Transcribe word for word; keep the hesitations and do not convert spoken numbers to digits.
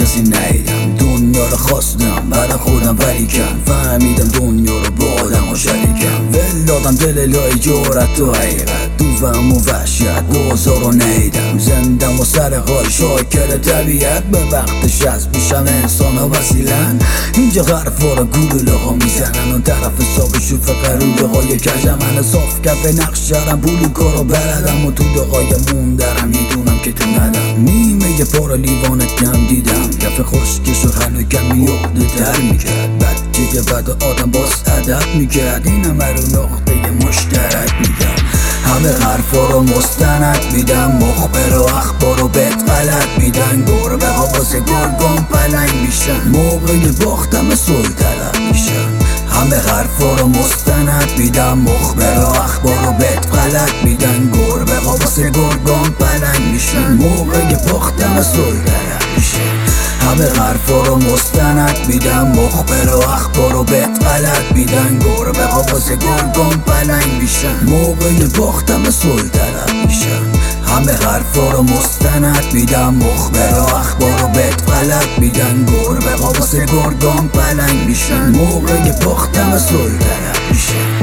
کسی ندیدم. دنیا رو خواستم برای خودم ولی کم فهمیدم دنیا رو با آدم و شریکم. ول دادم دل لای جورت و حقیقت تو فهم و وحشت بازار رو ندیدم. زندم و سر حال شاکر طبیعت به وقتش از میشم انسان ها وسیلن. اینجا حرفا رو گلوله ها میزنن اون طرف حساب شوف قروله های کجم. من صاف کف نقش شدم بلوکا رو بردم و تو دقای موندرم میدونم که تو ندم. نیمه پارا لیوانت کم دیدم کف خشکش و هنو کمی یخده تر میکرد. بچه که بعد آدم باز ادب میکرد. این همه رو نقطه مشترک میگم. همه حرفا رو مستند میدم. مخبر و اخبار رو بهت غلط میدن. گربه ها واسه گرگان پلنگ میشن. موقع باختم صلح طلب میشن. همه حرفا رو مستند میدم. مخبر و اخبار رو بهت غلط میدن. گربه ها واسه گرگان پلنگ میشن. موقع باختم صلح طلب میشن. همه حرفا رو مستند میدم. مخبر و اخبار رو بهت غلط میدن. گربه ها واسه گرگان پلنگ میشن. موقع باختم صلح طلب میشن. همه حرفا رو مستند میدم. مخبر و اخبار رو بهت غلط میدن. گربه ها واسه گرگان پلنگ میشن. موقع باختم صلح طلب میشن.